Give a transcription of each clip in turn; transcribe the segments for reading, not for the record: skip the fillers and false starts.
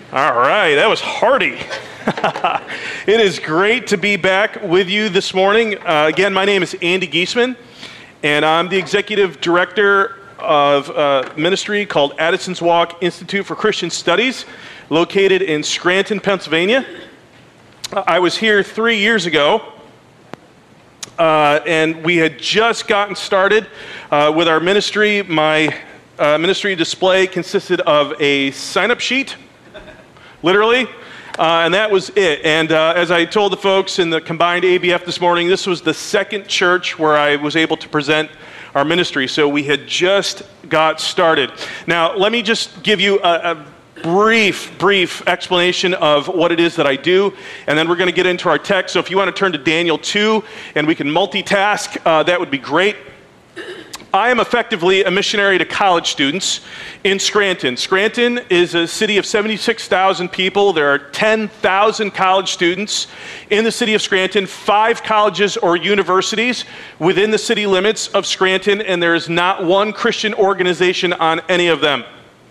All right, that was hearty. It is great to be back with you this morning. Again, my name is Andy Giesman, and I'm the executive director of a ministry called Addison's Walk Institute for Christian Studies, located in Scranton, Pennsylvania. I was here 3 years ago, and we had just gotten started with our ministry. My ministry display consisted of a sign-up sheet, literally, and that was it. And as I told the folks in the combined ABF this morning, this was the second church where I was able to present our ministry, so we had just got started. Now, let me just give you a brief explanation of what it is that I do, and then we're going to get into our text. So if you want to turn to Daniel 2, and we can multitask, that would be great. I am effectively a missionary to college students in Scranton. Scranton is a city of 76,000 people. There are 10,000 college students in the city of Scranton, 5 colleges or universities within the city limits of Scranton, and there is not one Christian organization on any of them.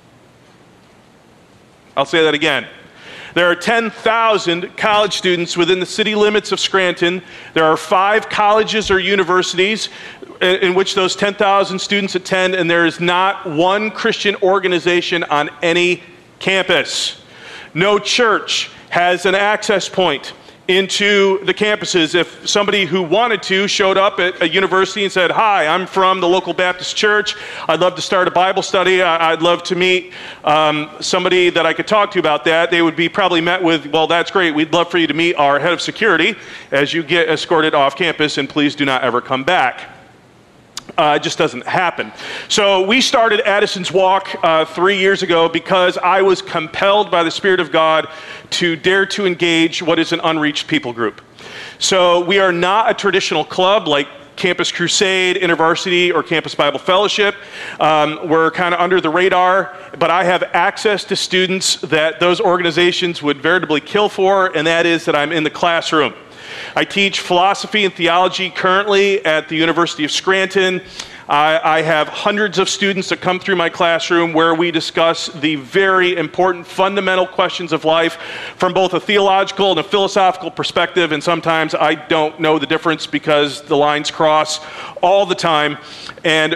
I'll say that again. There are 10,000 college students within the city limits of Scranton. There are 5 colleges or universities in which those 10,000 students attend, and there is not one Christian organization on any campus. No church has an access point into the campuses. If somebody who wanted to showed up at a university and said, "Hi, I'm from the local Baptist church. I'd love to start a Bible study. I'd love to meet somebody that I could talk to about that," they would be probably met with, "Well, that's great. We'd love for you to meet our head of security as you get escorted off campus, and please do not ever come back." It just doesn't happen. So we started Addison's Walk 3 years ago because I was compelled by the Spirit of God to dare to engage what is an unreached people group. So we are not a traditional club like Campus Crusade, InterVarsity, or Campus Bible Fellowship. We're kind of under the radar, but I have access to students that those organizations would veritably kill for, and that is that I'm in the classroom. I teach philosophy and theology currently at the University of Scranton. I have hundreds of students that come through my classroom where we discuss the very important fundamental questions of life from both a theological and a philosophical perspective, and sometimes I don't know the difference because the lines cross all the time. And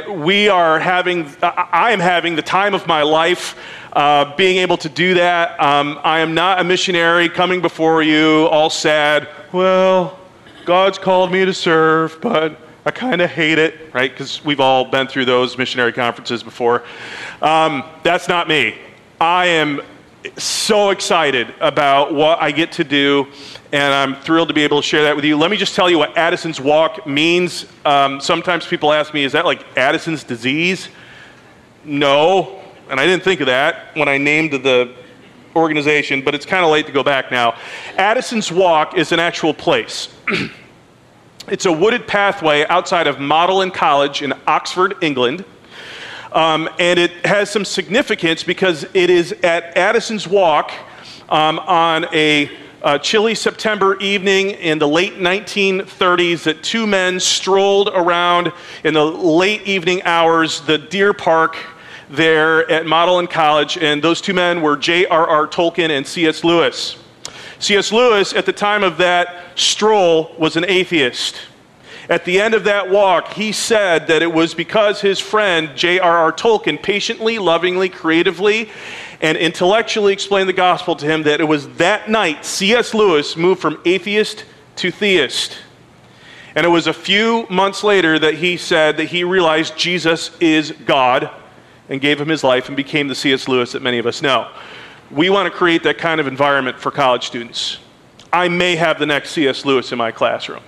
I am having the time of my life being able to do that. I am not a missionary coming before you all sad. Well, God's called me to serve, but I kind of hate it, right? Because we've all been through those missionary conferences before. That's not me. I am so excited about what I get to do, and I'm thrilled to be able to share that with you. Let me just tell you what Addison's Walk means. Sometimes people ask me, is that like Addison's disease? No, and I didn't think of that when I named the organization, but it's kind of late to go back now. Addison's Walk is an actual place. It's a wooded pathway outside of Magdalen College in Oxford, England. And it has some significance because it is at Addison's Walk on a chilly September evening in the late 1930s that 2 men strolled around in the late evening hours, the Deer Park there at Magdalen College, and those 2 men were J.R.R. Tolkien and C.S. Lewis. C.S. Lewis, at the time of that stroll, was an atheist. At the end of that walk, he said that it was because his friend J.R.R. Tolkien patiently, lovingly, creatively, and intellectually explained the gospel to him that it was that night C.S. Lewis moved from atheist to theist. And it was a few months later that he said that he realized Jesus is God, and gave him his life and became the C.S. Lewis that many of us know. We want to create that kind of environment for college students. I may have the next C.S. Lewis in my classroom.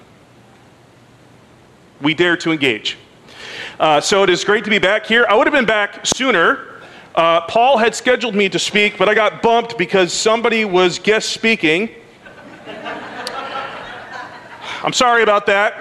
We dare to engage. So it is great to be back here. I would have been back sooner. Paul had scheduled me to speak, but I got bumped because somebody was guest speaking. I'm sorry about that.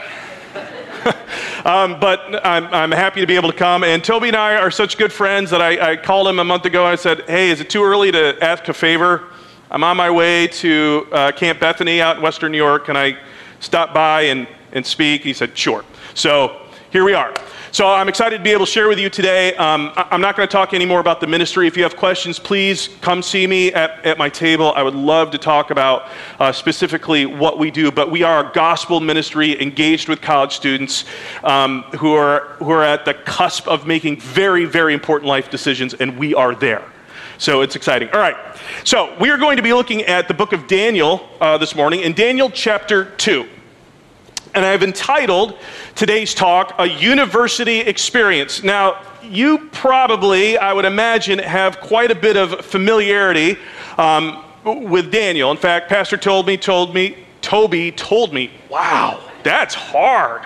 But I'm happy to be able to come. And Toby and I are such good friends that I called him a month ago and I said, "Hey, is it too early to ask a favor? I'm on my way to Camp Bethany out in Western New York. Can I stop by and speak?" He said, "Sure." So here we are. So I'm excited to be able to share with you today. I'm not going to talk anymore about the ministry. If you have questions, please come see me at my table. I would love to talk about specifically what we do. But we are a gospel ministry engaged with college students who are at the cusp of making very, very important life decisions, and we are there. So it's exciting. All right. So we are going to be looking at the book of Daniel this morning, in Daniel chapter 2. And I've entitled today's talk, A University Experience. Now, you probably, I would imagine, have quite a bit of familiarity with Daniel. In fact, Pastor Toby told me, wow, that's hard.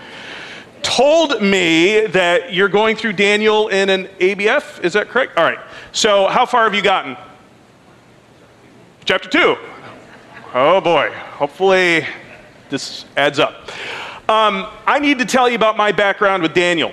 Told me that you're going through Daniel in an ABF, is that correct? All right, so how far have you gotten? Chapter 2. Oh boy, hopefully this adds up. I need to tell you about my background with Daniel.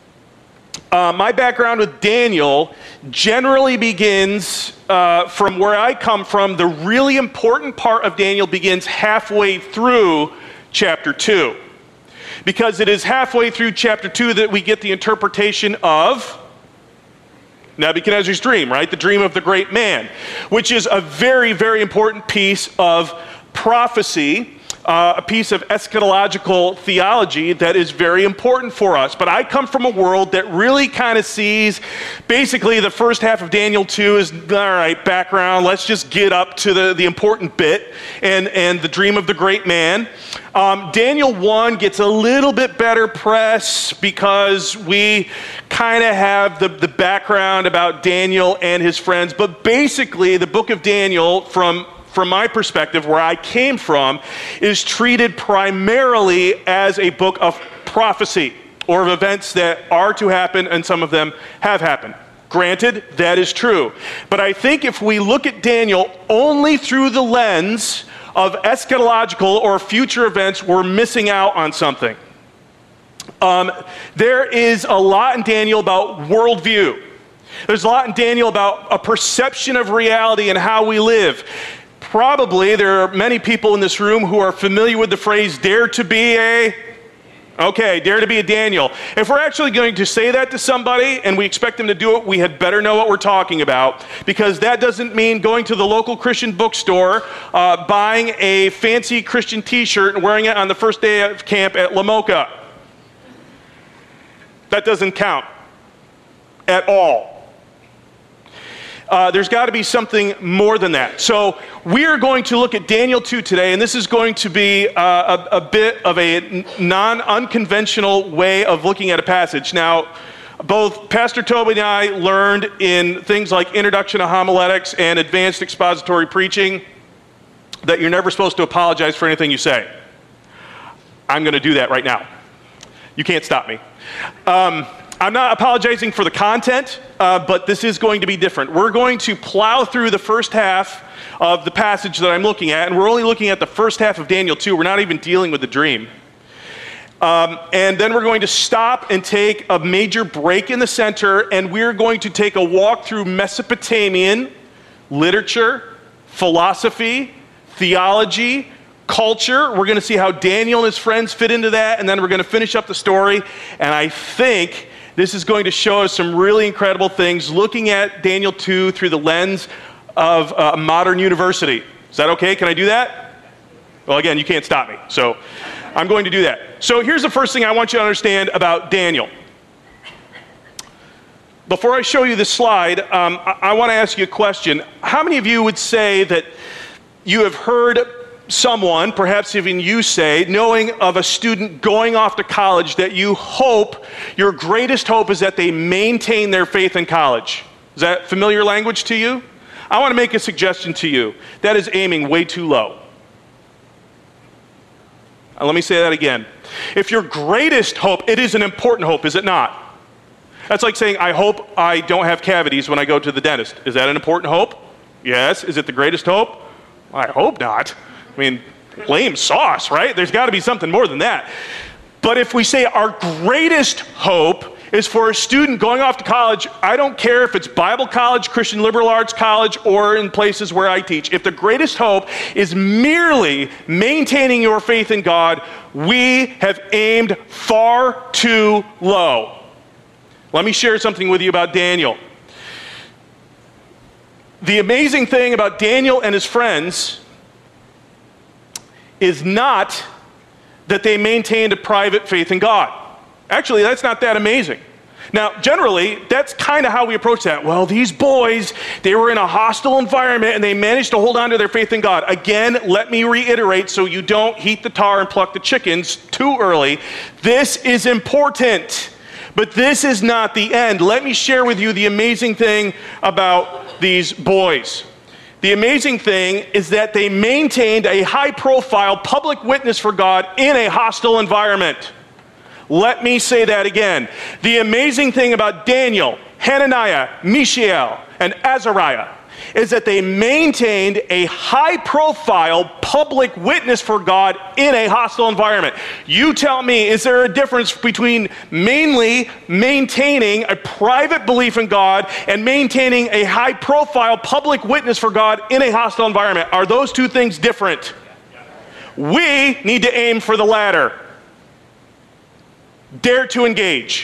My background with Daniel generally begins from where I come from. The really important part of Daniel begins halfway through chapter 2. Because it is halfway through chapter 2 that we get the interpretation of Nebuchadnezzar's dream, right? The dream of the great man, which is a very, very important piece of prophecy. A piece of eschatological theology that is very important for us. But I come from a world that really kind of sees basically the first half of Daniel 2 as, all right, background, let's just get up to the important bit and the dream of the great man. Daniel 1 gets a little bit better press because we kind of have the background about Daniel and his friends. But basically, the book of Daniel, from my perspective, where I came from, is treated primarily as a book of prophecy or of events that are to happen, and some of them have happened. Granted, that is true. But I think if we look at Daniel only through the lens of eschatological or future events, we're missing out on something. There is a lot in Daniel about worldview. There's a lot in Daniel about a perception of reality and how we live. Probably there are many people in this room who are familiar with the phrase, dare to be a Daniel. If we're actually going to say that to somebody and we expect them to do it, we had better know what we're talking about, because that doesn't mean going to the local Christian bookstore, buying a fancy Christian t-shirt and wearing it on the first day of camp at LaMocha. That doesn't count at all. There's got to be something more than that. So we are going to look at Daniel 2 today, and this is going to be a bit of a unconventional way of looking at a passage. Now, both Pastor Toby and I learned in things like Introduction to Homiletics and Advanced Expository Preaching that you're never supposed to apologize for anything you say. I'm going to do that right now. You can't stop me. I'm not apologizing for the content, but this is going to be different. We're going to plow through the first half of the passage that I'm looking at, and we're only looking at the first half of Daniel 2. We're not even dealing with the dream. And then we're going to stop and take a major break in the center, and we're going to take a walk through Mesopotamian literature, philosophy, theology, culture. We're going to see how Daniel and his friends fit into that, and then we're going to finish up the story. And I think this is going to show us some really incredible things, looking at Daniel 2 through the lens of a modern university. Is that okay? Can I do that? Well, again, you can't stop me, so I'm going to do that. So here's the first thing I want you to understand about Daniel. Before I show you this slide, I want to ask you a question. How many of you would say that you have heard someone, perhaps even you say, knowing of a student going off to college, that you hope, your greatest hope is that they maintain their faith in college? Is that familiar language to you? I want to make a suggestion to you. That is aiming way too low. Let me say that again. If your greatest hope, it is an important hope, is it not? That's like saying, I hope I don't have cavities when I go to the dentist. Is that an important hope? Yes. Is it the greatest hope? I hope not. I mean, lame sauce, right? There's got to be something more than that. But if we say our greatest hope is for a student going off to college. I don't care if it's Bible college, Christian liberal arts college, or in places where I teach. If the greatest hope is merely maintaining your faith in God, we have aimed far too low. Let me share something with you about Daniel. The amazing thing about Daniel and his friends is not that they maintained a private faith in God. Actually, that's not that amazing. Now, generally, that's kind of how we approach that. Well, these boys, they were in a hostile environment and they managed to hold on to their faith in God. Again, let me reiterate so you don't heat the tar and pluck the chickens too early. This is important, but this is not the end. Let me share with you the amazing thing about these boys. The amazing thing is that they maintained a high-profile public witness for God in a hostile environment. Let me say that again. The amazing thing about Daniel, Hananiah, Mishael, and Azariah is that they maintained a high-profile public witness for God in a hostile environment. You tell me, is there a difference between mainly maintaining a private belief in God and maintaining a high-profile public witness for God in a hostile environment? Are those two things different? We need to aim for the latter. Dare to engage.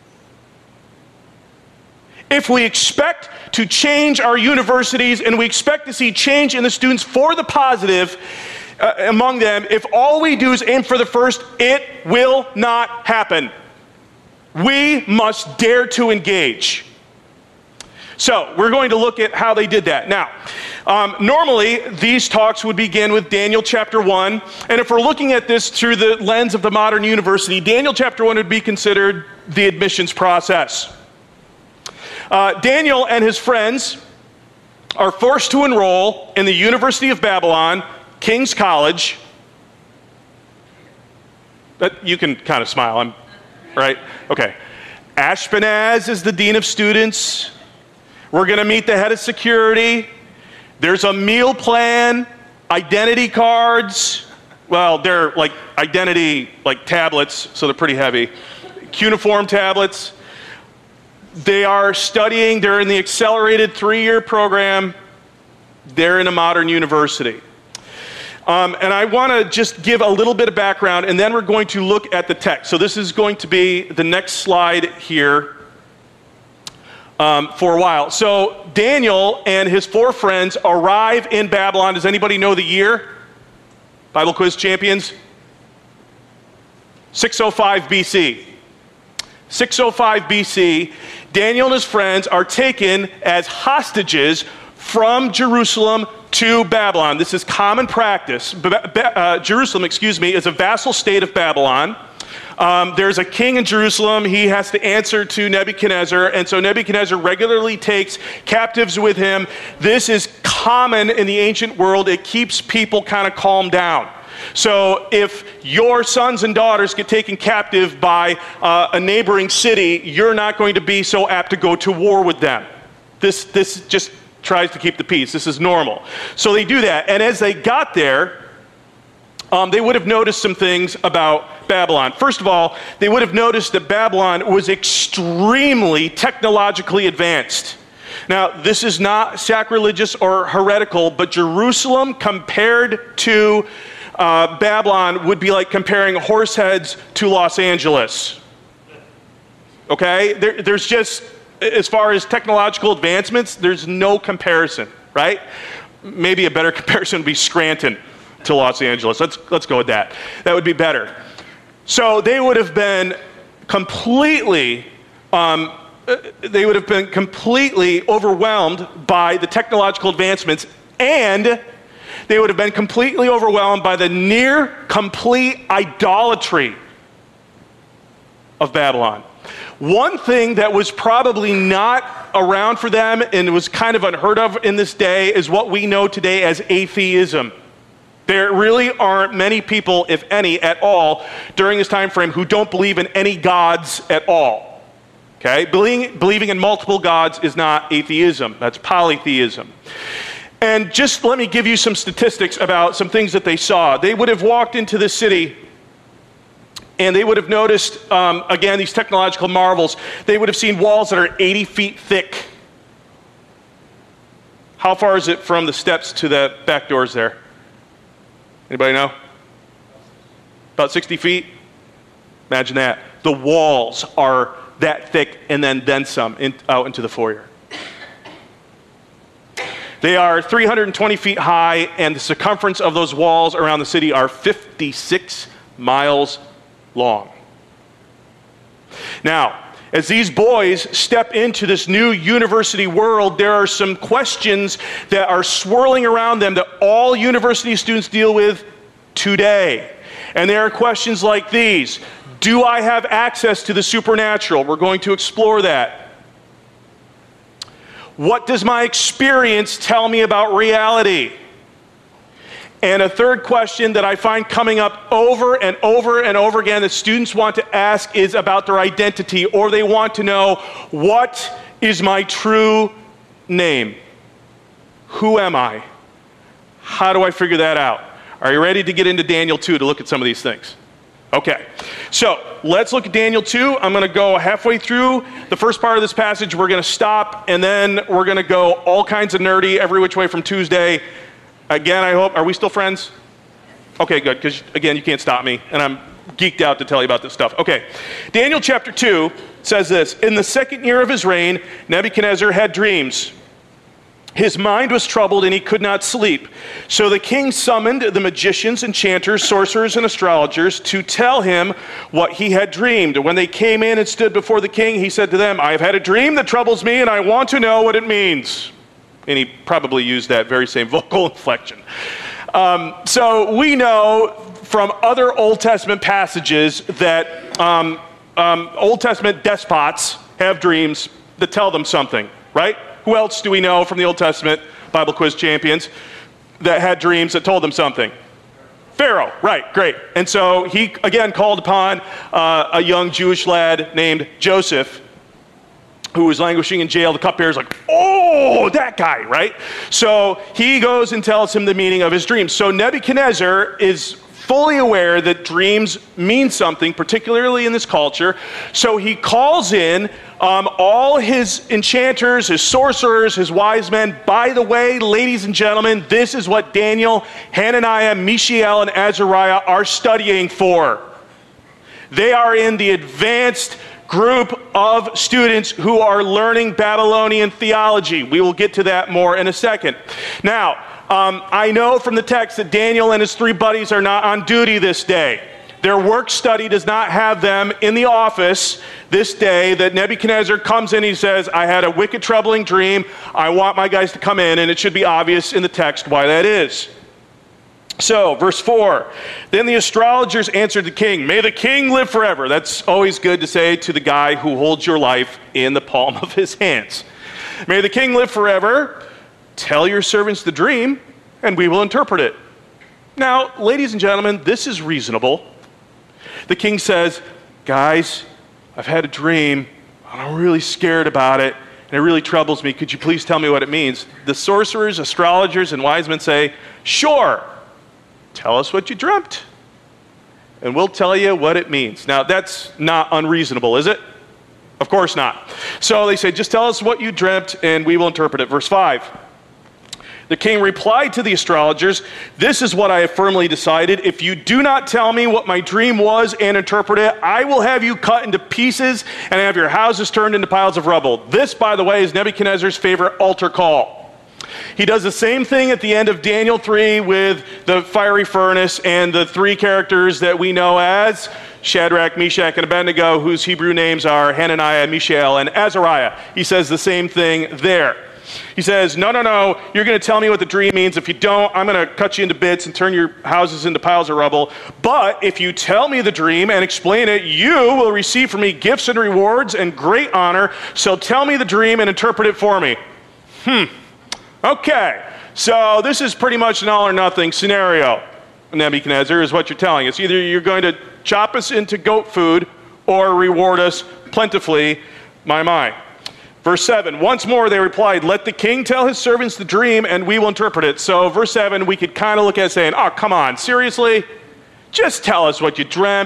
If we expect to change our universities and we expect to see change in the students for the positive among them, if all we do is aim for the first, it will not happen. We must dare to engage. So we're going to look at how they did that. Now, normally these talks would begin with Daniel chapter 1, and if we're looking at this through the lens of the modern university, Daniel chapter 1 would be considered the admissions process. Daniel and his friends are forced to enroll in the University of Babylon, King's College. But you can kind of smile, right? Okay. Ashpenaz is the dean of students. We're going to meet the head of security. There's a meal plan, identity cards. Well, they're like identity, like tablets, so they're pretty heavy. Cuneiform tablets. They are studying, they're in the accelerated 3-year program. They're in a modern university. And I want to just give a little bit of background, and then we're going to look at the text. So this is going to be the next slide here. For a while. So Daniel and his 4 friends arrive in Babylon. Does anybody know the year? Bible quiz champions? 605 BC. 605 BC, Daniel and his friends are taken as hostages from Jerusalem to Babylon. This is common practice. Jerusalem, is a vassal state of Babylon. There's a king in Jerusalem. He has to answer to Nebuchadnezzar, and so Nebuchadnezzar regularly takes captives with him. This is common in the ancient world. It keeps people kind of calmed down. So if your sons and daughters get taken captive by a neighboring city, you're not going to be so apt to go to war with them. This just tries to keep the peace. This is normal. So they do that, and as they got there, they would have noticed some things about Babylon. First of all, they would have noticed that Babylon was extremely technologically advanced. Now, this is not sacrilegious or heretical, but Jerusalem compared to Babylon would be like comparing Horseheads to Los Angeles. Okay? There's just, as far as technological advancements, there's no comparison, right? Maybe a better comparison would be Scranton to Los Angeles. Let's go with that. That would be better. So they would have been completely overwhelmed by the technological advancements, and they would have been completely overwhelmed by the near complete idolatry of Babylon. One thing that was probably not around for them and was kind of unheard of in this day is what we know today as atheism. There really aren't many people, if any, at all, during this time frame who don't believe in any gods at all. Okay? Believing in multiple gods is not atheism. That's polytheism. And just let me give you some statistics about some things that they saw. They would have walked into the city And they would have noticed, again, these technological marvels. They would have seen walls that are 80 feet thick. How far is it from the steps to the back doors there? Anybody know? About 60 feet? Imagine that. The walls are that thick and then some out into the foyer. They are 320 feet high, and the circumference of those walls around the city are 56 miles long. Now, as these boys step into this new university world, there are some questions that are swirling around them that all university students deal with today. And there are questions like these. Do I have access to the supernatural? We're going to explore that. What does my experience tell me about reality? And a third question that I find coming up over and over and over again that students want to ask is about their identity, or they want to know, what is my true name? Who am I? How do I figure that out? Are you ready to get into Daniel 2 to look at some of these things? Okay, so let's look at Daniel 2. I'm going to go halfway through the first part of this passage. We're going to stop, and then we're going to go all kinds of nerdy every which way from Tuesday. Again, I hope, are we still friends? Okay, good, because again, you can't stop me, and I'm geeked out to tell you about this stuff. Okay, Daniel chapter 2 says this: in the second year of his reign, Nebuchadnezzar had dreams. His mind was troubled and he could not sleep. So the king summoned the magicians, enchanters, sorcerers, and astrologers to tell him what he had dreamed. When they came in and stood before the king, he said to them, I have had a dream that troubles me and I want to know what it means. And he probably used that very same vocal inflection. So we know from other Old Testament passages that Old Testament despots have dreams that tell them something, right? Who else do we know from the Old Testament, Bible quiz champions, that had dreams that told them something? Pharaoh, right, great. And so he, again, called upon a young Jewish lad named Joseph, who was languishing in jail. The cupbearer's like, oh, that guy, right? So he goes and tells him the meaning of his dreams. So Nebuchadnezzar is fully aware that dreams mean something, particularly in this culture. So he calls in all his enchanters, his sorcerers, his wise men. By the way, ladies and gentlemen, this is what Daniel, Hananiah, Mishael, and Azariah are studying for. They are in the advanced group of students who are learning Babylonian theology. We will get to that more in a second. Now, I know from the text that Daniel and his three buddies are not on duty this day. Their work study does not have them in the office this day, that Nebuchadnezzar comes in and he says, I had a wicked, troubling dream. I want my guys to come in, and it should be obvious in the text why that is. So, verse 4, then the astrologers answered the king, may the king live forever. That's always good to say to the guy who holds your life in the palm of his hands. May the king live forever. Tell your servants the dream, and we will interpret it. Now, ladies and gentlemen, this is reasonable. The king says, guys, I've had a dream, and I'm really scared about it, and it really troubles me. Could you please tell me what it means? The sorcerers, astrologers, and wise men say, sure, tell us what you dreamt, and we'll tell you what it means. Now, that's not unreasonable, is it? Of course not. So they say, just tell us what you dreamt, and we will interpret it. Verse 5. The king replied to the astrologers, this is what I have firmly decided. If you do not tell me what my dream was and interpret it, I will have you cut into pieces and have your houses turned into piles of rubble. This, by the way, is Nebuchadnezzar's favorite altar call. He does the same thing at the end of Daniel 3 with the fiery furnace and the three characters that we know as Shadrach, Meshach, and Abednego, whose Hebrew names are Hananiah, Mishael, and Azariah. He says the same thing there. He says, no, you're going to tell me what the dream means. If you don't, I'm going to cut you into bits and turn your houses into piles of rubble. But if you tell me the dream and explain it, you will receive from me gifts and rewards and great honor. So tell me the dream and interpret it for me. Okay, so this is pretty much an all or nothing scenario, Nebuchadnezzar, is what you're telling us. Either you're going to chop us into goat food or reward us plentifully, my. Verse 7, once more they replied, let the king tell his servants the dream and we will interpret it. So verse 7, we could kind of look at it saying, oh, come on, seriously? Just tell us what you dreamt,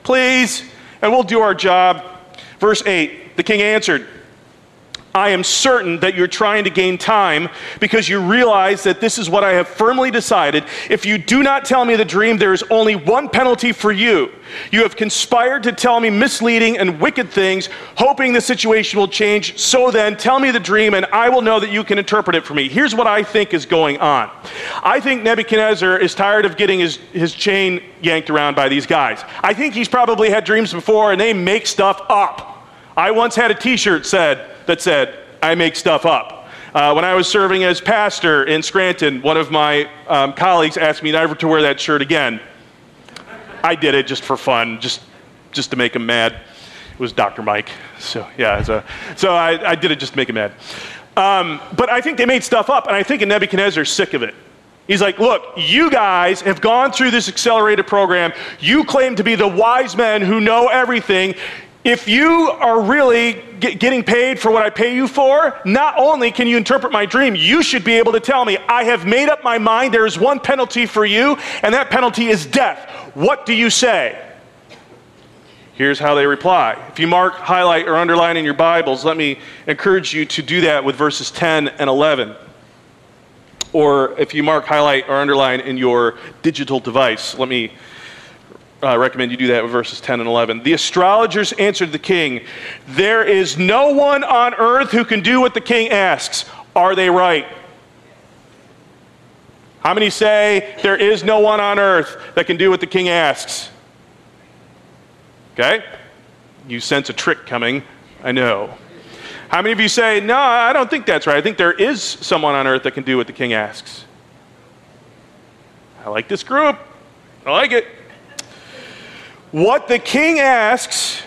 please, and we'll do our job. Verse 8, the king answered, I am certain that you're trying to gain time because you realize that this is what I have firmly decided. If you do not tell me the dream, there is only one penalty for you. You have conspired to tell me misleading and wicked things, hoping the situation will change. So then, tell me the dream, and I will know that you can interpret it for me. Here's what I think is going on. I think Nebuchadnezzar is tired of getting his chain yanked around by these guys. I think he's probably had dreams before, and they make stuff up. I once had a t-shirt that said, I make stuff up. When I was serving as pastor in Scranton, one of my colleagues asked me never to wear that shirt again. I did it just for fun, just to make him mad. It was Dr. Mike. So yeah, so I did it just to make him mad. But I think they made stuff up, and I think Nebuchadnezzar's sick of it. He's like, look, you guys have gone through this accelerated program. You claim to be the wise men who know everything. If you are really getting paid for what I pay you for, not only can you interpret my dream, you should be able to tell me, I have made up my mind, there is one penalty for you, and that penalty is death. What do you say? Here's how they reply. If you mark, highlight, or underline in your Bibles, let me encourage you to do that with verses 10 and 11. Or if you mark, highlight, or underline in your digital device, let me recommend you do that with verses 10 and 11. The astrologers answered the king, there is no one on earth who can do what the king asks. Are they right? How many say there is no one on earth that can do what the king asks? Okay? You sense a trick coming. I know. How many of you say, no, I don't think that's right. I think there is someone on earth that can do what the king asks. I like this group. I like it. What the king asks,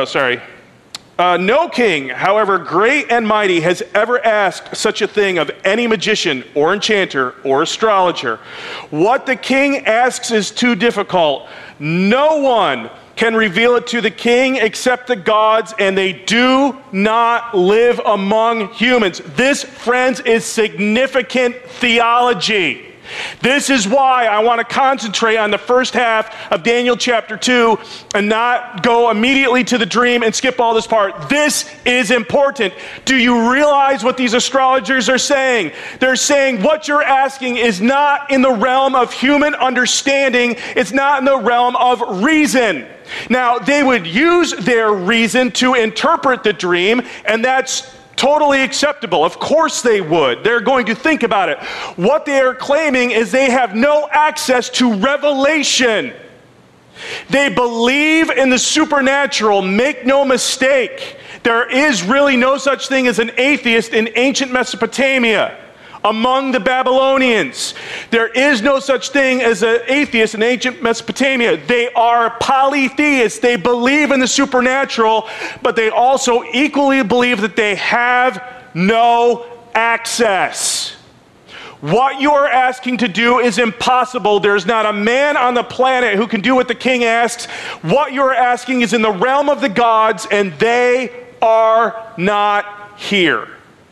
no king, however great and mighty, has ever asked such a thing of any magician or enchanter or astrologer. What the king asks is too difficult. No one can reveal it to the king except the gods, and they do not live among humans. This, friends, is significant theology. This is why I want to concentrate on the first half of Daniel chapter 2 and not go immediately to the dream and skip all this part. This is important. Do you realize what these astrologers are saying? They're saying what you're asking is not in the realm of human understanding. It's not in the realm of reason. Now, they would use their reason to interpret the dream, and that's totally acceptable. Of course they would. They're going to think about it. What they are claiming is they have no access to revelation. They believe in the supernatural. Make no mistake. There is really no such thing as an atheist in ancient Mesopotamia. Among the Babylonians, there is no such thing as an atheist in ancient Mesopotamia. They are polytheists. They believe in the supernatural, but they also equally believe that they have no access. What you are asking to do is impossible. There's not a man on the planet who can do what the king asks. What you are asking is in the realm of the gods, and they are not here.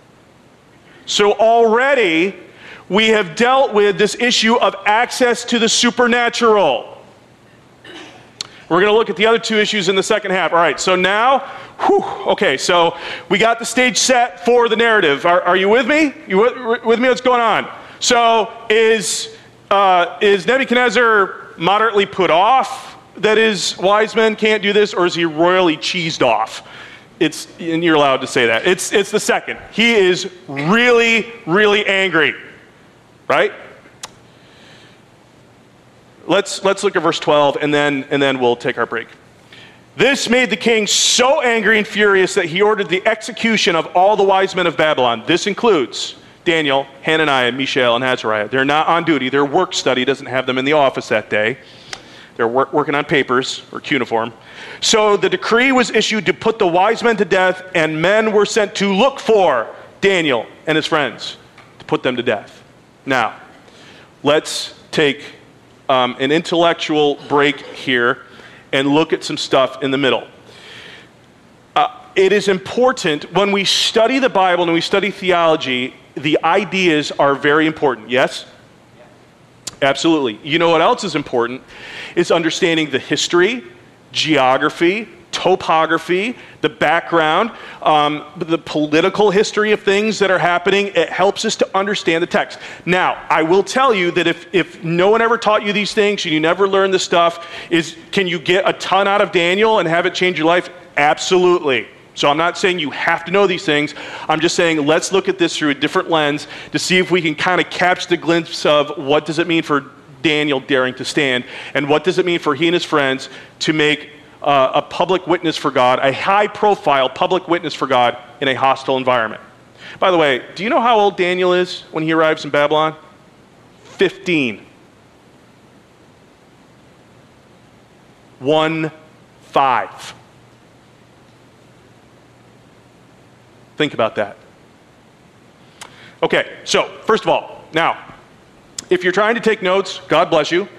So already we have dealt with this issue of access to the supernatural. We're going to look at the other two issues in the second half. All right, so now, okay, so we got the stage set for the narrative. Are you with me? You with me? What's going on? So is Nebuchadnezzar moderately put off that his wise men can't do this, or is he royally cheesed off? And you're allowed to say that. It's the second. He is really, really angry, right? Let's look at verse 12, and then we'll take our break. This made the king so angry and furious that he ordered the execution of all the wise men of Babylon. This includes Daniel, Hananiah, Mishael, and Azariah. They're not on duty. Their work study doesn't have them in the office that day. They're working on papers or cuneiform. So the decree was issued to put the wise men to death, and men were sent to look for Daniel and his friends to put them to death. Now, let's take an intellectual break here and look at some stuff in the middle. It is important when we study the Bible and we study theology, the ideas are very important, yes? Absolutely. You know what else is important? Is understanding the history geography, topography, the background, the political history of things that are happening. It helps us to understand the text. Now, I will tell you that if no one ever taught you these things and you never learned this stuff, can you get a ton out of Daniel and have it change your life? Absolutely. So I'm not saying you have to know these things. I'm just saying let's look at this through a different lens to see if we can kind of catch the glimpse of what does it mean for Daniel daring to stand, and what does it mean for he and his friends to make a public witness for God, a high-profile public witness for God in a hostile environment. By the way, do you know how old Daniel is when he arrives in Babylon? 15. 1-5. Think about that. Okay, so first of all, now, if you're trying to take notes, God bless you.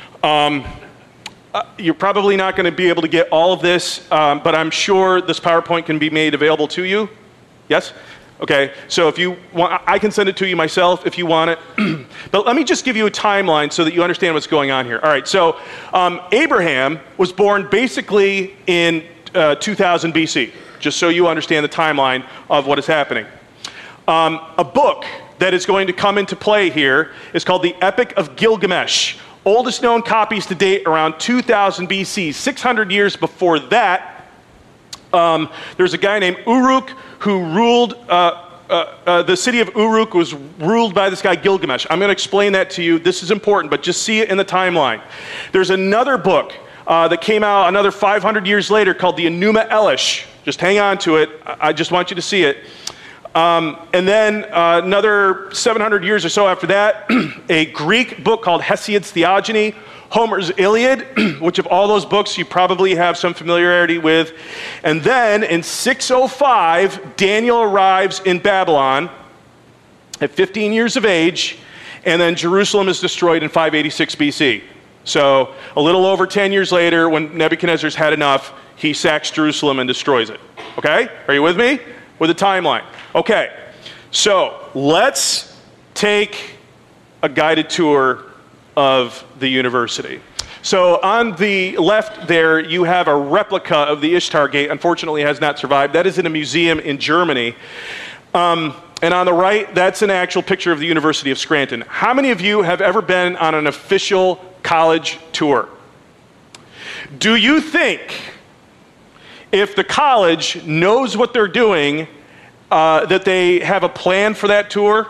You're probably not going to be able to get all of this, but I'm sure this PowerPoint can be made available to you. Yes? Okay, so if you want, I can send it to you myself if you want it. But let me just give you a timeline so that you understand what's going on here. All right, so Abraham was born basically in 2000 BC, just so you understand the timeline of what is happening. A book that is going to come into play here is called the Epic of Gilgamesh. Oldest known copies to date around 2000 BC. 600 years before that, there's a guy named Uruk who ruled, the city of Uruk was ruled by this guy Gilgamesh. I'm going to explain that to you. This is important, but just see it in the timeline. There's another book that came out another 500 years later called the Enuma Elish. Just hang on to it. I just want you to see it. And then another 700 years or so after that, a Greek book called Hesiod's Theogony, Homer's Iliad, which of all those books you probably have some familiarity with. And then in 605, Daniel arrives in Babylon at 15 years of age, and then Jerusalem is destroyed in 586 BC. So a little over 10 years later, when Nebuchadnezzar's had enough, he sacks Jerusalem and destroys it. Okay? Are you with me? With a timeline. Okay, so let's take a guided tour of the university. So on the left there, you have a replica of the Ishtar Gate. Unfortunately, it has not survived. That is in a museum in Germany. And on the right, that's an actual picture of the University of Scranton. How many of you have ever been on an official college tour? Do you think if the college knows what they're doing, that they have a plan for that tour?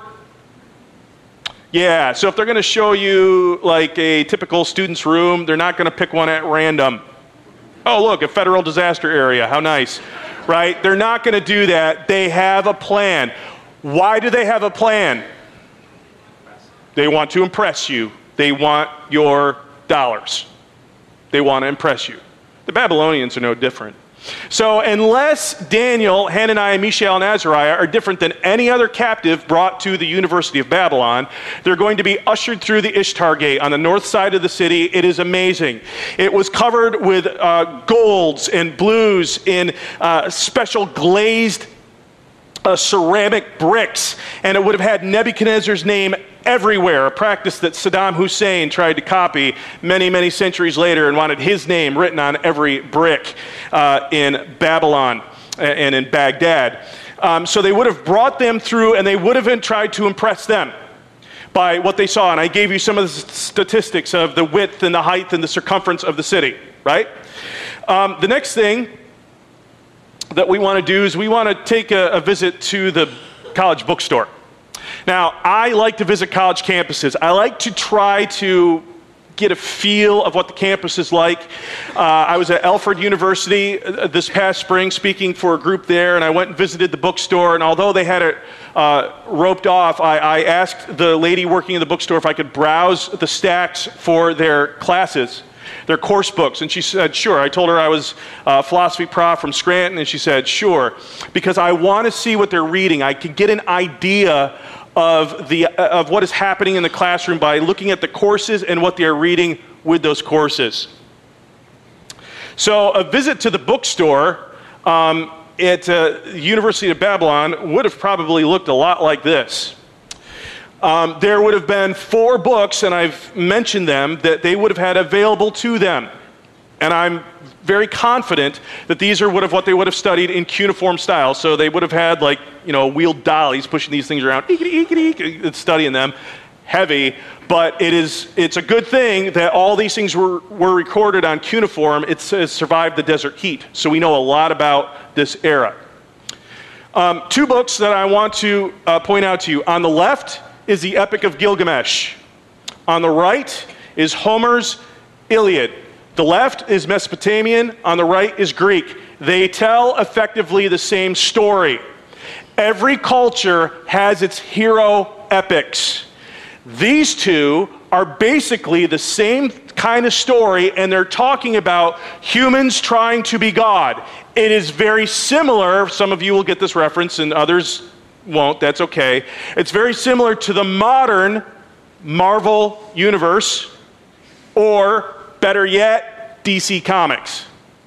Yeah, so if they're going to show you like a typical student's room, they're not going to pick one at random. Oh, look, a federal disaster area, how nice, right? They're not going to do that. They have a plan. Why do they have a plan? They want to impress you. They want your dollars. They want to impress you. The Babylonians are no different. So unless Daniel, Hananiah, Mishael, and Azariah are different than any other captive brought to the University of Babylon, they're going to be ushered through the Ishtar Gate on the north side of the city. It is amazing. It was covered with golds and blues in special glazed ceramic bricks, and it would have had Nebuchadnezzar's name everywhere, a practice that Saddam Hussein tried to copy many, many centuries later and wanted his name written on every brick in Babylon and in Baghdad. So they would have brought them through, and they would have tried to impress them by what they saw. And I gave you some of the statistics of the width and the height and the circumference of the city, right? The next thing that we want to do is we want to take a visit to the college bookstore. Now, I like to visit college campuses. I like to try to get a feel of what the campus is like. I was at Alfred University this past spring speaking for a group there, and I went and visited the bookstore, and although they had it roped off, I asked the lady working in the bookstore if I could browse the stacks for their classes, their course books, and she said, sure. I told her I was a philosophy prof from Scranton, and she said, sure, because I want to see what they're reading. I can get an idea of what is happening in the classroom by looking at the courses and what they are reading with those courses. So a visit to the bookstore at the University of Babylon would have probably looked a lot like this. There would have been 4 books, and I've mentioned them, that they would have had available to them. And I'm very confident that these are what they would have studied in cuneiform style. So they would have had wheeled dollies pushing these things around, studying them, heavy. But it's a good thing that all these things were recorded on cuneiform. It has survived the desert heat. So we know a lot about this era. Two books that I want to point out to you. On the left is the Epic of Gilgamesh. On the right is Homer's Iliad. The left is Mesopotamian, on the right is Greek. They tell effectively the same story. Every culture has its hero epics. These two are basically the same kind of story, and they're talking about humans trying to be God. It is very similar, some of you will get this reference and others won't, that's okay. It's very similar to the modern Marvel universe, or better yet, DC Comics.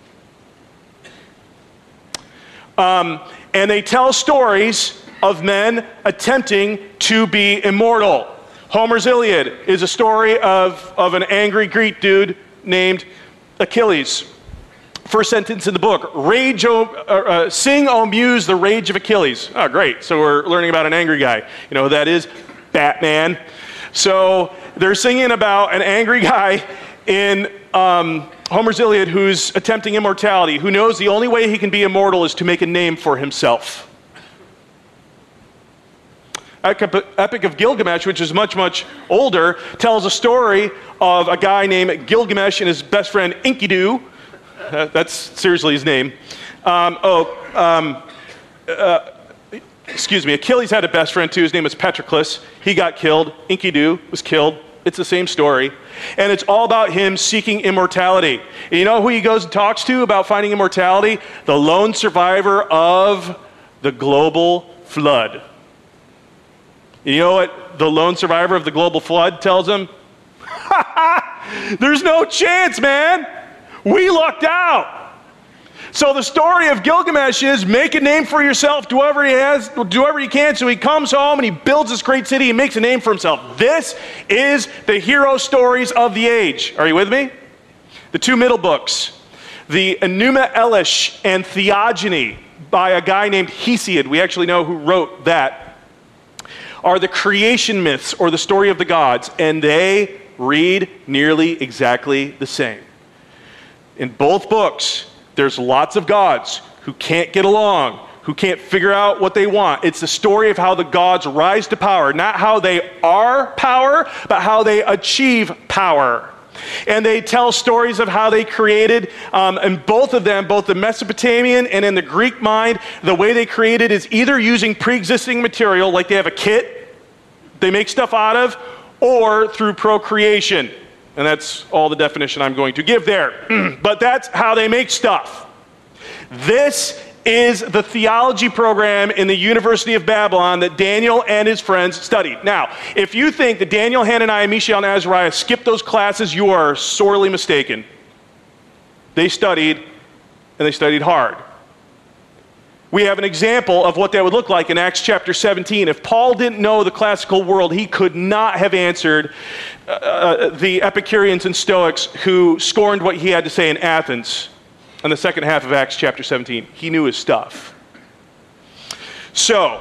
And they tell stories of men attempting to be immortal. Homer's Iliad is a story of an angry Greek dude named Achilles. First sentence in the book, sing, O muse, the rage of Achilles. Oh, great. So we're learning about an angry guy. You know who that is? Batman. So they're singing about an angry guy in Homer's Iliad who's attempting immortality, who knows the only way he can be immortal is to make a name for himself. Epic of Gilgamesh, which is much, much older, tells a story of a guy named Gilgamesh and his best friend Enkidu. That's seriously his name. Achilles had a best friend too. His name was Patroclus. He got killed. Enkidu was killed. It's the same story. And it's all about him seeking immortality. And you know who he goes and talks to about finding immortality? The lone survivor of the global flood. You know what the lone survivor of the global flood tells him? There's no chance, man. We lucked out. So the story of Gilgamesh is make a name for yourself, do whatever you can. So he comes home and he builds this great city and makes a name for himself. This is the hero stories of the age. Are you with me? The two middle books, the Enuma Elish and Theogony by a guy named Hesiod, we actually know who wrote that, are the creation myths or the story of the gods, and they read nearly exactly the same. In both books, there's lots of gods who can't get along, who can't figure out what they want. It's the story of how the gods rise to power, not how they are power, but how they achieve power. And they tell stories of how they created, and both of them, both the Mesopotamian and in the Greek mind, the way they created is either using pre-existing material, like they have a kit they make stuff out of, or through procreation. And that's all the definition I'm going to give there. But that's how they make stuff. This is the theology program in the University of Babylon that Daniel and his friends studied. Now, if you think that Daniel, Hananiah, Mishael, and Azariah skipped those classes, you are sorely mistaken. They studied, and they studied hard. We have an example of what that would look like in Acts chapter 17. If Paul didn't know the classical world, he could not have answered the Epicureans and Stoics who scorned what he had to say in Athens in the second half of Acts chapter 17. He knew his stuff. So,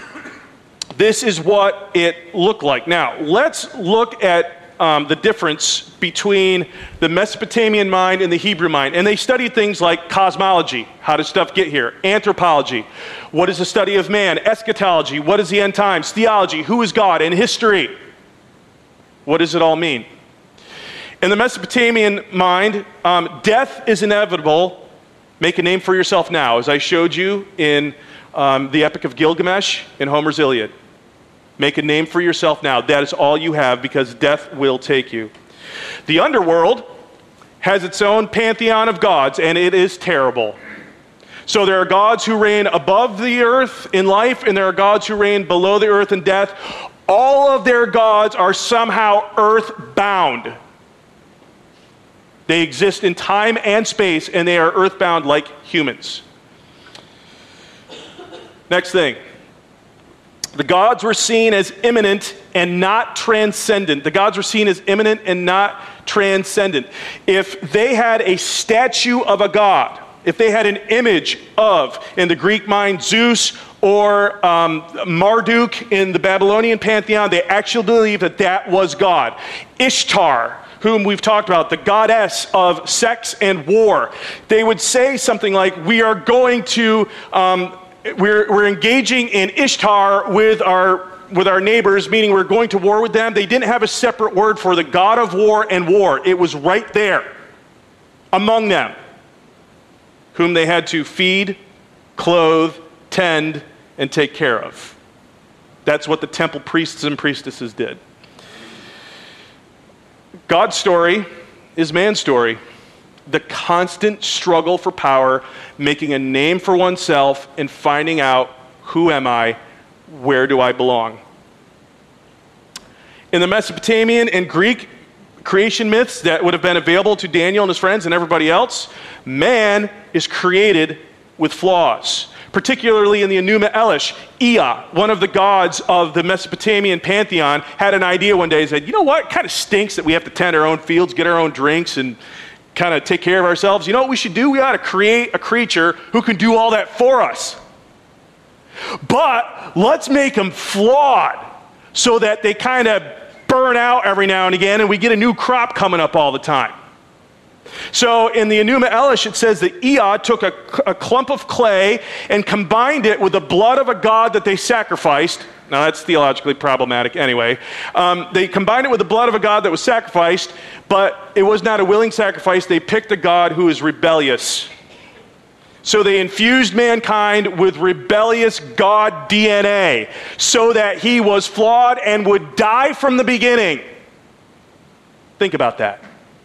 this is what it looked like. Now, let's look at the difference between the Mesopotamian mind and the Hebrew mind. And they studied things like cosmology. How does stuff get here? Anthropology. What is the study of man? Eschatology. What is the end times? Theology. Who is God? And history. What does it all mean? In the Mesopotamian mind, death is inevitable. Make a name for yourself now, as I showed you in the Epic of Gilgamesh in Homer's Iliad. Make a name for yourself now. That is all you have, because death will take you. The underworld has its own pantheon of gods, and it is terrible. So there are gods who reign above the earth in life, and there are gods who reign below the earth in death. All of their gods are somehow earthbound. They exist in time and space, and they are earthbound like humans. Next thing. The gods were seen as immanent and not transcendent. The gods were seen as immanent and not transcendent. If they had a statue of a god, if they had an image of, in the Greek mind, Zeus or Marduk in the Babylonian pantheon, they actually believed that that was God. Ishtar, whom we've talked about, the goddess of sex and war, they would say something like, we are going to... We're engaging in Ishtar with our neighbors, meaning we're going to war with them. They didn't have a separate word for the god of war and war. It was right there among them, whom they had to feed, clothe, tend, and take care of. That's what the temple priests and priestesses did. God's story is man's story. The constant struggle for power, making a name for oneself, and finding out, who am I? Where do I belong? In the Mesopotamian and Greek creation myths that would have been available to Daniel and his friends and everybody else, man is created with flaws. Particularly in the Enuma Elish, Ea, one of the gods of the Mesopotamian pantheon, had an idea one day. He said, you know what? It kind of stinks that we have to tend our own fields, get our own drinks, and kind of take care of ourselves. You know what we should do? We ought to create a creature who can do all that for us. But let's make them flawed so that they kind of burn out every now and again and we get a new crop coming up all the time. So in the Enuma Elish, it says that Ea took a clump of clay and combined it with the blood of a god that they sacrificed. Now, that's theologically problematic anyway. They combined it with the blood of a god that was sacrificed, but it was not a willing sacrifice. They picked a god who is rebellious. So they infused mankind with rebellious God DNA so that he was flawed and would die from the beginning. Think about that.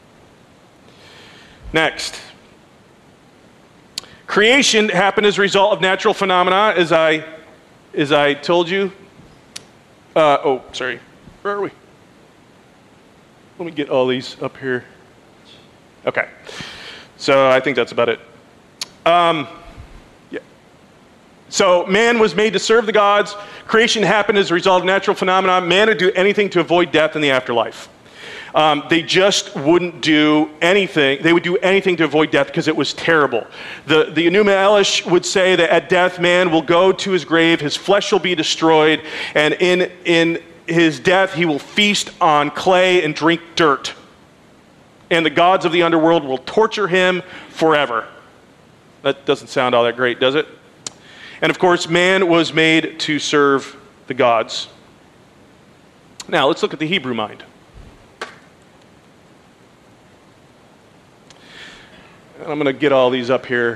Next. Creation happened as a result of natural phenomena, as I told you. Sorry. Where are we? Let me get all these up here. Okay. So I think that's about it. Yeah. So man was made to serve the gods. Creation happened as a result of natural phenomena. Man would do anything to avoid death in the afterlife. They just wouldn't do anything. They would do anything to avoid death because it was terrible. The Enuma Elish would say that at death, man will go to his grave, his flesh will be destroyed, and in his death, he will feast on clay and drink dirt. And the gods of the underworld will torture him forever. That doesn't sound all that great, does it? And of course, man was made to serve the gods. Now, let's look at the Hebrew mind. I'm going to get all these up here.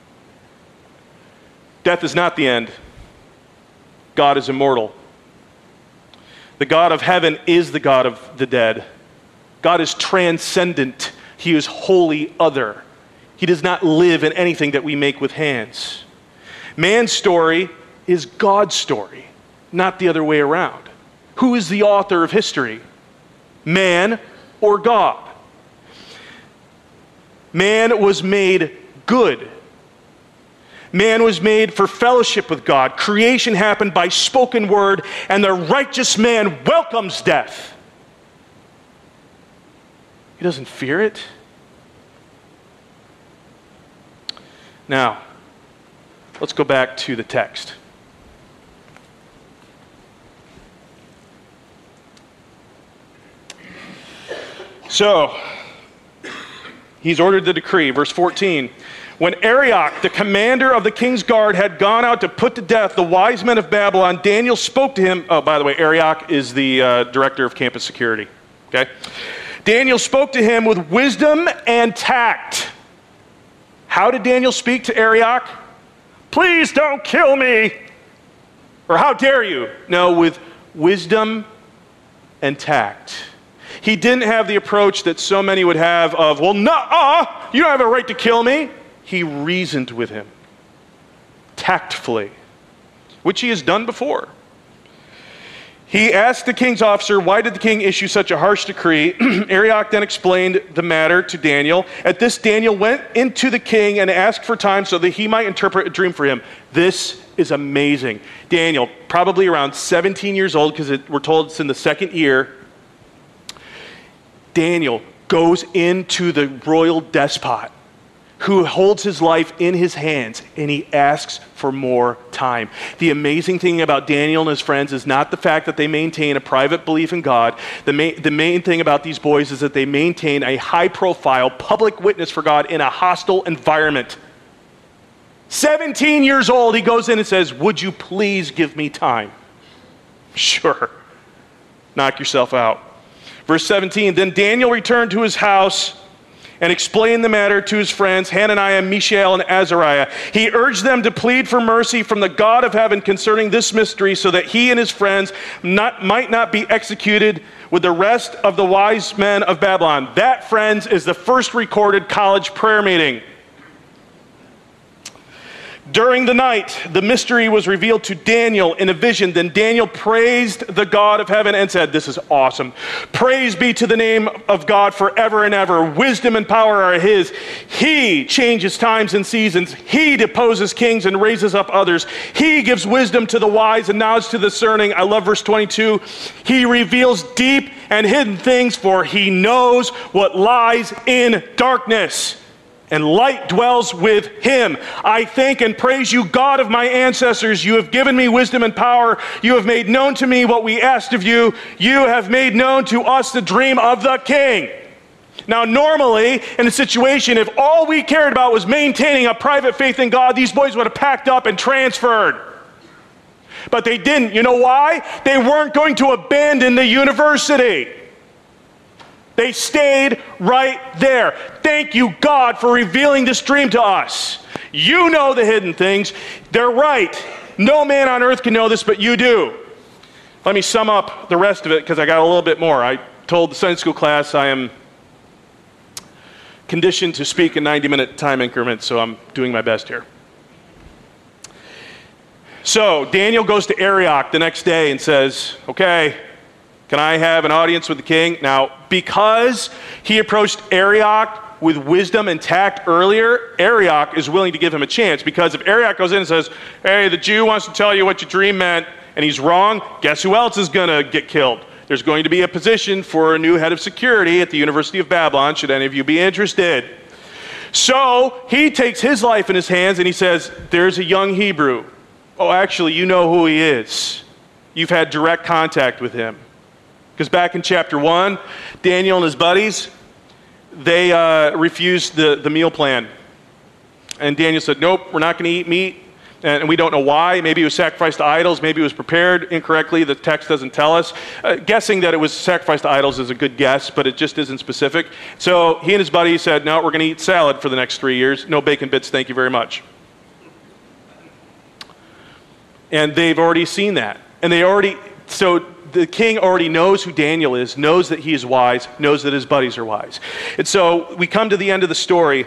Death is not the end. God is immortal. The God of heaven is the God of the dead. God is transcendent. He is wholly other. He does not live in anything that we make with hands. Man's story is God's story, not the other way around. Who is the author of history? Man or God? Man was made good. Man was made for fellowship with God. Creation happened by spoken word, and the righteous man welcomes death. He doesn't fear it. Now, let's go back to the text. So, he's ordered the decree. Verse 14. When Arioch, the commander of the king's guard, had gone out to put to death the wise men of Babylon, Daniel spoke to him. Oh, by the way, Arioch is the director of campus security. Okay? Daniel spoke to him with wisdom and tact. How did Daniel speak to Arioch? Please don't kill me. Or how dare you? No, with wisdom and tact. He didn't have the approach that so many would have of, well, nuh-uh, you don't have a right to kill me. He reasoned with him tactfully, which he has done before. He asked the king's officer, why did the king issue such a harsh decree? Arioch then explained the matter to Daniel. At this, Daniel went into the king and asked for time so that he might interpret a dream for him. This is amazing. Daniel, probably around 17 years old, because we're told it's in the second year. Daniel goes into the royal despot who holds his life in his hands, and he asks for more time. The amazing thing about Daniel and his friends is not the fact that they maintain a private belief in God. The main thing about these boys is that they maintain a high-profile public witness for God in a hostile environment. 17 years old, he goes in and says, "Would you please give me time?" Sure. Knock yourself out. Verse 17, then Daniel returned to his house and explained the matter to his friends, Hananiah, Mishael, and Azariah. He urged them to plead for mercy from the God of heaven concerning this mystery, so that he and his friends might not be executed with the rest of the wise men of Babylon. That, friends, is the first recorded college prayer meeting. During the night, the mystery was revealed to Daniel in a vision. Then Daniel praised the God of heaven and said, this is awesome. Praise be to the name of God forever and ever. Wisdom and power are his. He changes times and seasons. He deposes kings and raises up others. He gives wisdom to the wise and knowledge to the discerning. I love verse 22. He reveals deep and hidden things, for he knows what lies in darkness. And light dwells with him. I thank and praise you, God of my ancestors. You have given me wisdom and power. You have made known to me what we asked of you. You have made known to us the dream of the king. Now, normally, in a situation, if all we cared about was maintaining a private faith in God, these boys would have packed up and transferred. But they didn't. You know why? They weren't going to abandon the university. They stayed right there. Thank you, God, for revealing this dream to us. You know the hidden things. They're right. No man on earth can know this, but you do. Let me sum up the rest of it, because I got a little bit more. I told the Sunday school class I am conditioned to speak in 90-minute time increments, so I'm doing my best here. So Daniel goes to Arioch the next day and says, okay, can I have an audience with the king? Now, because he approached Arioch with wisdom and tact earlier, Arioch is willing to give him a chance. Because if Arioch goes in and says, hey, the Jew wants to tell you what your dream meant, and he's wrong, guess who else is going to get killed? There's going to be a position for a new head of security at the University of Babylon, should any of you be interested. So he takes his life in his hands and he says, there's a young Hebrew. Oh, actually, you know who he is. You've had direct contact with him. Because back in chapter 1, Daniel and his buddies, they refused the meal plan. And Daniel said, nope, we're not going to eat meat. And we don't know why. Maybe it was sacrificed to idols. Maybe it was prepared incorrectly. The text doesn't tell us. Guessing that it was sacrificed to idols is a good guess, but it just isn't specific. So he and his buddy said, no, we're going to eat salad for the next 3 years. No bacon bits, thank you very much. And they've already seen that. And so the king already knows who Daniel is, knows that he is wise, knows that his buddies are wise. And so we come to the end of the story.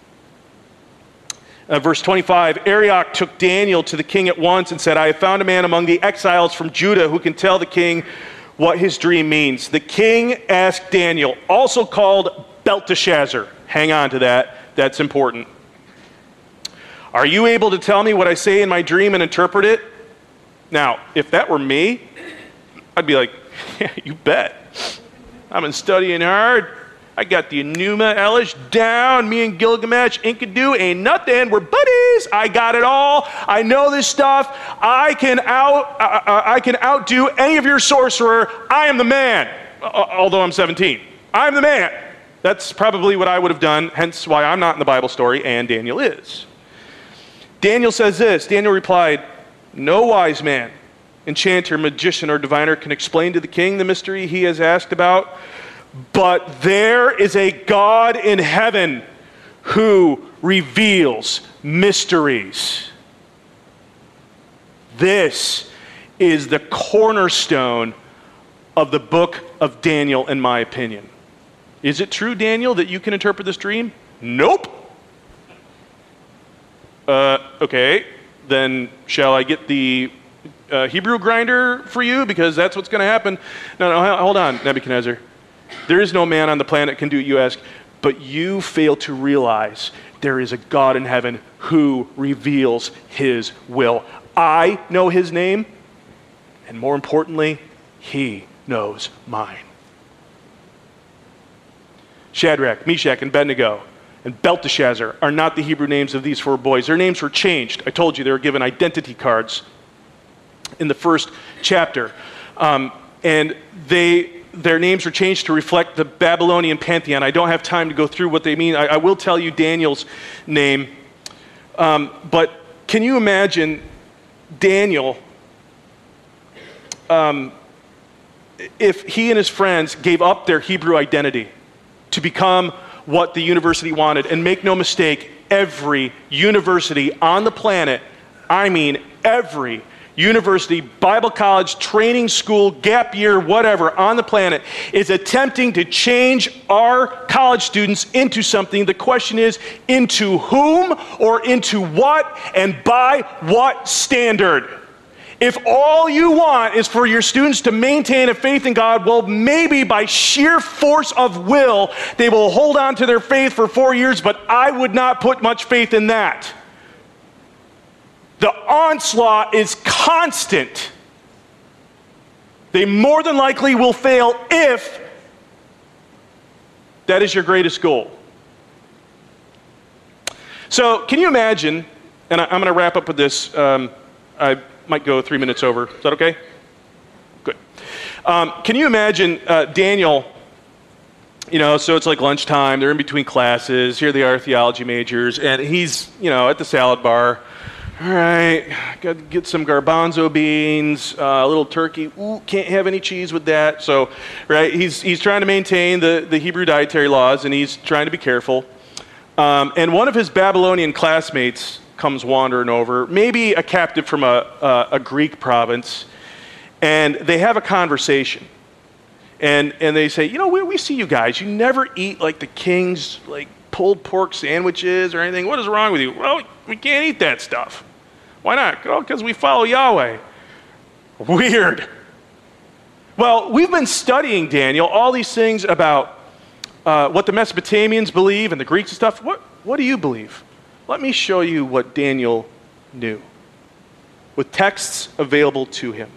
Verse 25, Arioch took Daniel to the king at once and said, I have found a man among the exiles from Judah who can tell the king what his dream means. The king asked Daniel, also called Belteshazzar. Hang on to that. That's important. Are you able to tell me what I say in my dream and interpret it? Now, if that were me, I'd be like, yeah, you bet. I've been studying hard. I got the Enuma Elish down. Me and Gilgamesh, Enkidu, ain't nothing. We're buddies. I got it all. I know this stuff. I can outdo any of your sorcerer. I am the man. Although I'm 17. I'm the man. That's probably what I would have done, hence why I'm not in the Bible story, and Daniel is. Daniel says this. Daniel replied, no wise man, enchanter, magician, or diviner can explain to the king the mystery he has asked about, but there is a God in heaven who reveals mysteries. This is the cornerstone of the book of Daniel, in my opinion. Is it true, Daniel, that you can interpret this dream? Nope. Okay, then shall I get the Hebrew grinder for you? Because that's what's going to happen. No, hold on, Nebuchadnezzar. There is no man on the planet can do what you ask, but you fail to realize there is a God in heaven who reveals his will. I know his name, and more importantly, he knows mine. Shadrach, Meshach, and Abednego, and Belteshazzar are not the Hebrew names of these 4 boys. Their names were changed. I told you they were given identity cards in the first chapter. And their names were changed to reflect the Babylonian pantheon. I don't have time to go through what they mean. I will tell you Daniel's name. But can you imagine Daniel, if he and his friends gave up their Hebrew identity to become what the university wanted? And make no mistake, every university on the planet, I mean every university, Bible college, training school, gap year, whatever, on the planet, is attempting to change our college students into something. The question is, into whom or into what and by what standard? If all you want is for your students to maintain a faith in God, well, maybe by sheer force of will, they will hold on to their faith for 4 years, but I would not put much faith in that. The onslaught is constant. They more than likely will fail if that is your greatest goal. So, can you imagine, and I'm going to wrap up with this, I might go 3 minutes over. Is that okay? Good. Can you imagine Daniel, so it's like lunchtime, they're in between classes, here they are, theology majors, and he's, at the salad bar. All right, got to get some garbanzo beans, a little turkey. Ooh, can't have any cheese with that. So, right, he's trying to maintain the Hebrew dietary laws, and he's trying to be careful. And one of his Babylonian classmates comes wandering over, maybe a captive from a Greek province, and they have a conversation. And they say, we see you guys. You never eat like the king's pulled pork sandwiches or anything. What is wrong with you? Well, we can't eat that stuff. Why not? Oh, because we follow Yahweh. Weird. Well, we've been studying, Daniel, all these things about what the Mesopotamians believe and the Greeks and stuff. What do you believe? Let me show you what Daniel knew with texts available to him.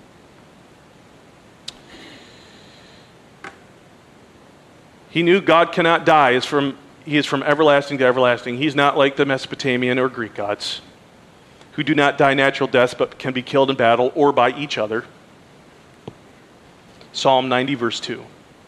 He knew God cannot die. He is from everlasting to everlasting. He's not like the Mesopotamian or Greek gods, who do not die natural deaths but can be killed in battle or by each other. Psalm 90, verse 2.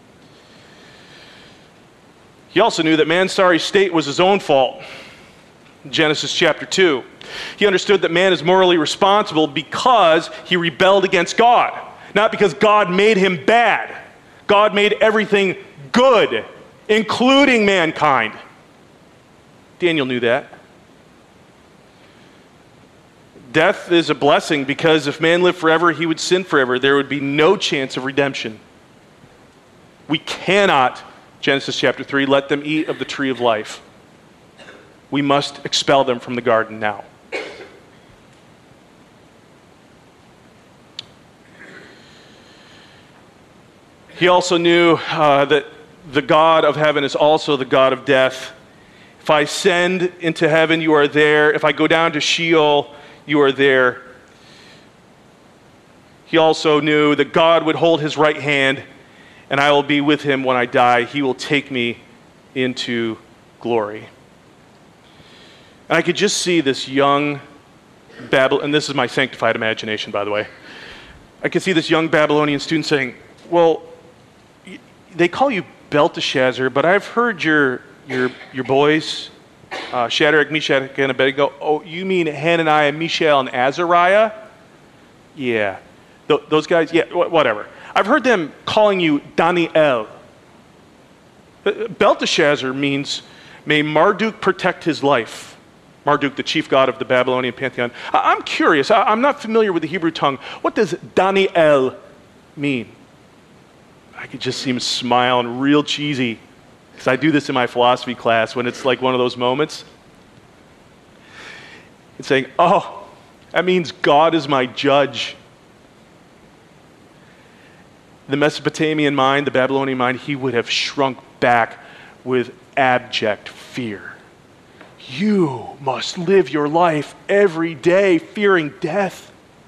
He also knew that man's sorry state was his own fault. Genesis chapter 2. He understood that man is morally responsible because he rebelled against God, not because God made him bad. God made everything good, including mankind. Daniel knew that. Death is a blessing because if man lived forever, he would sin forever. There would be no chance of redemption. We cannot, Genesis chapter 3, let them eat of the tree of life. We must expel them from the garden now. He also knew that the God of heaven is also the God of death. If I ascend into heaven, you are there. If I go down to Sheol, you are there. He also knew that God would hold his right hand, and I will be with him when I die. He will take me into glory. And I could just see this young and this is my sanctified imagination, by the way. I could see this young Babylonian student saying, well, they call you Belteshazzar, but I've heard your boys, Shadrach, Meshach, and Abednego. Oh, you mean Hananiah, Mishael, and Azariah? Yeah. Those guys? Yeah, whatever. I've heard them calling you Daniel. Belteshazzar means, may Marduk protect his life. Marduk, the chief god of the Babylonian pantheon. I'm curious. I'm not familiar with the Hebrew tongue. What does Daniel mean? I could just see him smiling real cheesy, because I do this in my philosophy class when it's like one of those moments. It's saying, oh, that means God is my judge. The Mesopotamian mind, the Babylonian mind, he would have shrunk back with abject fear. You must live your life every day fearing death.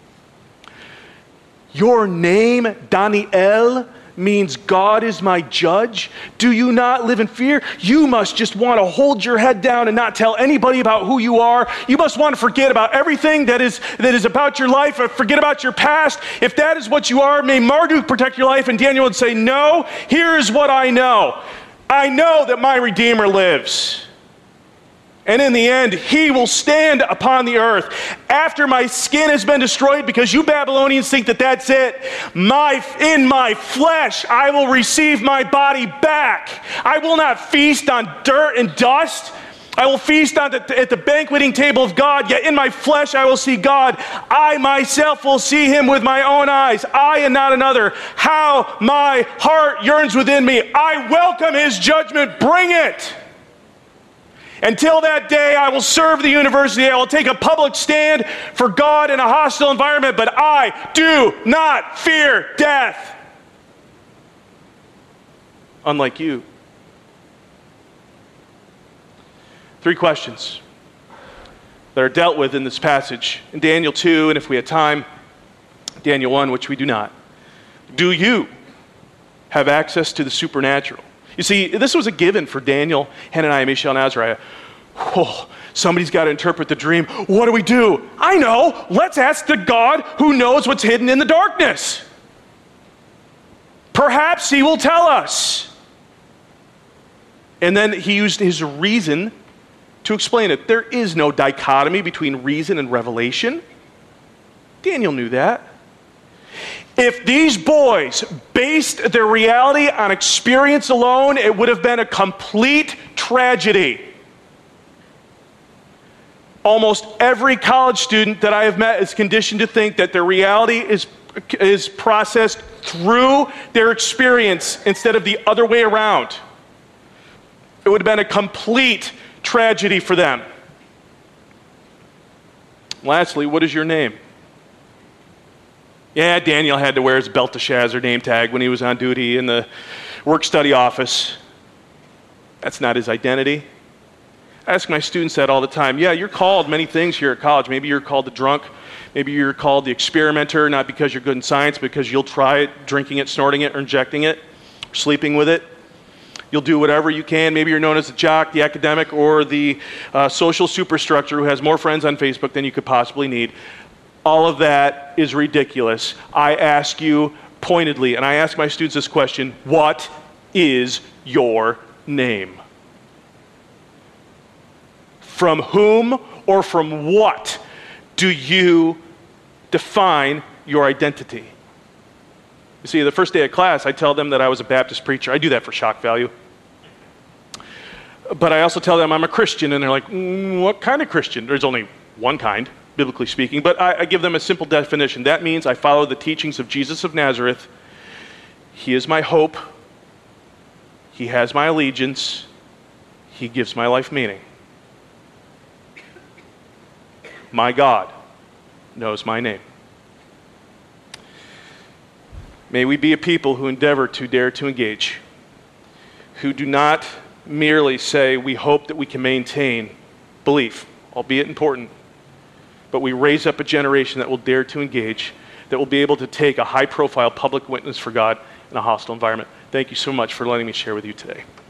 Your name, Daniel, means God is my judge. Do you not live in fear? You must just want to hold your head down and not tell anybody about who you are. You must want to forget about everything that is about your life, or forget about your past. If that is what you are, may Marduk protect your life. And Daniel would say, no, here is what I know. I know that my Redeemer lives. And in the end, he will stand upon the earth. After my skin has been destroyed, because you Babylonians think that that's it, in my flesh I will receive my body back. I will not feast on dirt and dust. I will feast at the banqueting table of God, yet in my flesh I will see God. I myself will see him with my own eyes, I and not another. How my heart yearns within me. I welcome his judgment. Bring it. Until that day, I will serve the university. I will take a public stand for God in a hostile environment, but I do not fear death. Unlike you. 3 questions that are dealt with in this passage. In Daniel 2, and if we had time, Daniel 1, which we do not. Do you have access to the supernatural? You see, this was a given for Daniel, Hananiah, Mishael, and Azariah. Oh, somebody's got to interpret the dream. What do we do? I know. Let's ask the God who knows what's hidden in the darkness. Perhaps he will tell us. And then he used his reason to explain it. There is no dichotomy between reason and revelation. Daniel knew that. If these boys based their reality on experience alone, it would have been a complete tragedy. Almost every college student that I have met is conditioned to think that their reality is processed through their experience instead of the other way around. It would have been a complete tragedy for them. Lastly, what is your name? Yeah, Daniel had to wear his Belteshazzar name tag when he was on duty in the work-study office. That's not his identity. I ask my students that all the time. Yeah, you're called many things here at college. Maybe you're called the drunk. Maybe you're called the experimenter, not because you're good in science, because you'll try it, drinking it, snorting it, or injecting it, or sleeping with it. You'll do whatever you can. Maybe you're known as the jock, the academic, or the social superstructure who has more friends on Facebook than you could possibly need. All of that is ridiculous. I ask you pointedly, and I ask my students this question: what is your name? From whom or from what do you define your identity? You see, the first day of class, I tell them that I was a Baptist preacher. I do that for shock value. But I also tell them I'm a Christian, and they're like, what kind of Christian? There's only one kind, biblically speaking. But I give them a simple definition. That means I follow the teachings of Jesus of Nazareth. He is my hope. He has my allegiance. He gives my life meaning. My God knows my name. May we be a people who endeavor to dare to engage, who do not merely say we hope that we can maintain belief, albeit important, but we raise up a generation that will dare to engage, that will be able to take a high-profile public witness for God in a hostile environment. Thank you so much for letting me share with you today.